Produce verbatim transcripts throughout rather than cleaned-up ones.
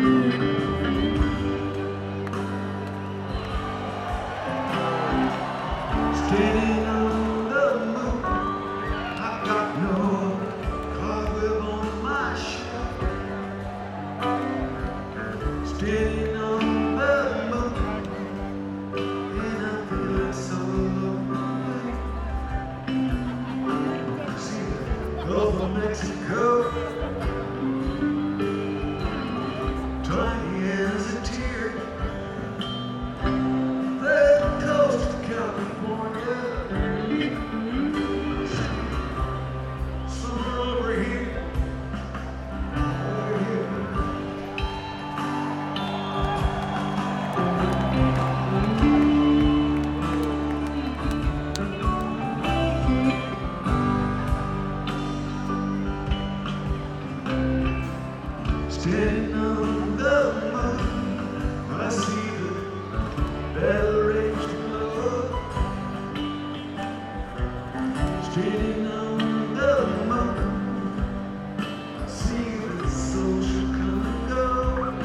Standing on the moon, I've got no cobweb on my ship. Standing on the moon, and I'm feeling so lonely. See the Gulf of Mexico, tiny as a tear. The coast of California, somewhere over here, over here. Standing on the moon, I see the battle rage glow. Standing on the moon, I see the soldier come and go.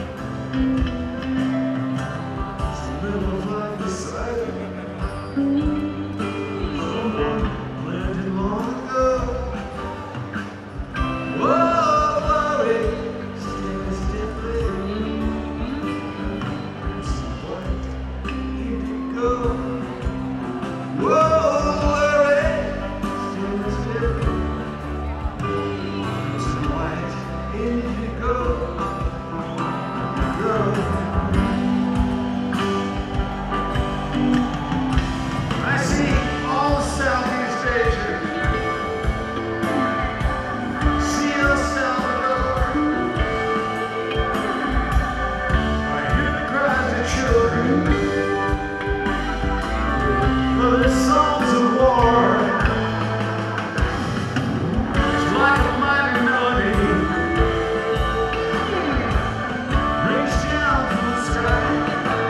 Little flag beside me, someone planted long ago. Whoa, glory, stands stiffly. It's white indigo. Whoa, glory, stands stiffly. It's white indigo. Go. I see all Southeast Asia, see El Salvador. I hear the cries of children, of the songs of war. It's like a mighty melody rings down from the sky.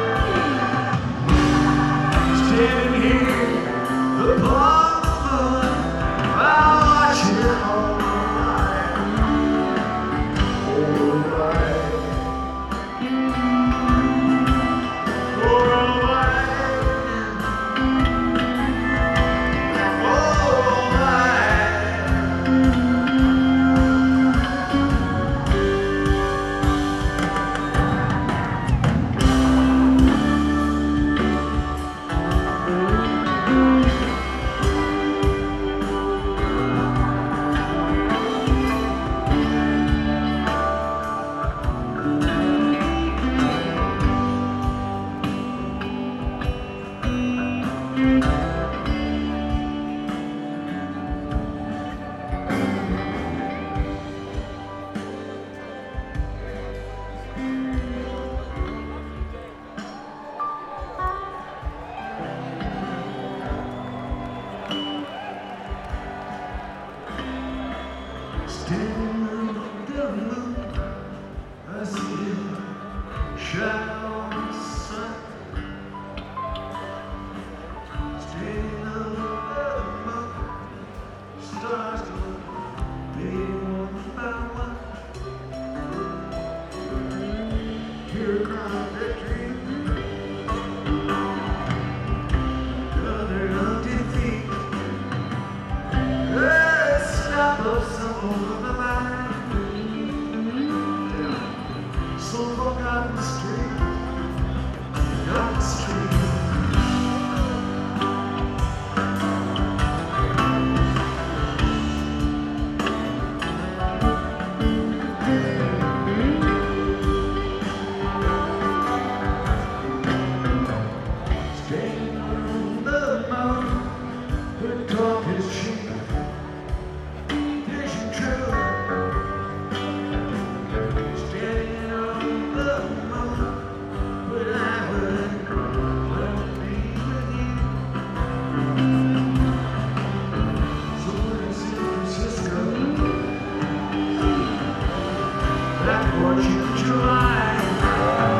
Standing here upon the moon, I'll watch it all night, all night, all Standing on the moon, I see it shine on the sun. Standing on the moon, stars go fading one by one. Hear a cry of victory, another of defeat. Let's stop us some over the line. So forgotten the street, forgotten the street. Standing on the mountain, the talk is cheap, vision true. Standing on the moon, but I would love to be with you. Somewhere in San Francisco, that fourteenth of July.